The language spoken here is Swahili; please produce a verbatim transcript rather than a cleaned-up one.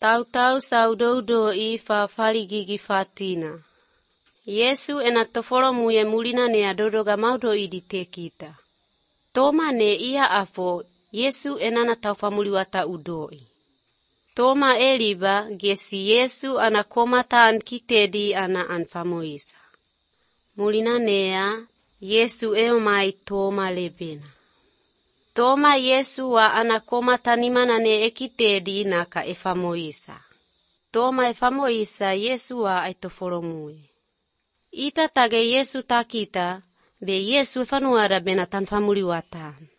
Tau-tau saudoudo i fa faligigi fatina. Yesu ena tofolo muye mulina ne adodoga maudo idite kita. Toma ne ia afo Yesu enana taufamuliwata udoi. Toma eliba gesi Yesu anakoma an kitedi ana anfamoisa. Mulina nea Yesu eo mai Toma lebena. Toma Yesu wa anakoma tanimana ne ekitedi naka efamoisa. Toma efamoisa Yesu wa aitofolomue. Ita tage Yesu takita be Yesu efanuara bena tanfamuliwata.